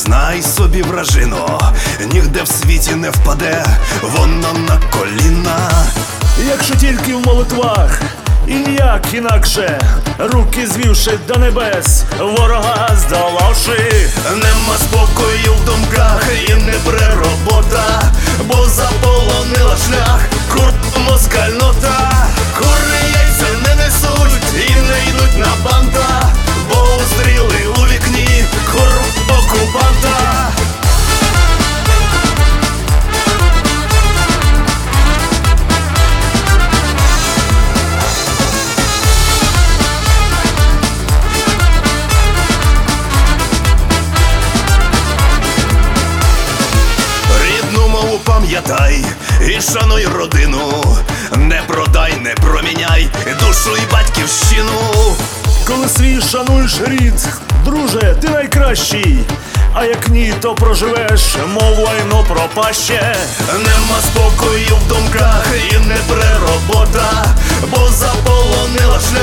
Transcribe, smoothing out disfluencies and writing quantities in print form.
Знай собі, вражино, нігде в світі не впаде воно на коліна. Якщо тільки в молитвах, і ніяк інакше, руки звівши до небес, ворога здолавши. Нема спокою в думках і не бре робота, бо заполонила шлях курва москальнота. Кури яйця не несуть і не йдуть на банта, бо уздріли у вікні курва окупанта. Пам'ятай і шануй родину, не продай, не проміняй душу й батьківщину. Коли свій шануєш рід, друже, ти найкращий, а як ні, то проживеш, мов лайно пропаще. Нема спокою в думках і не бре робота, бо заполонила шлях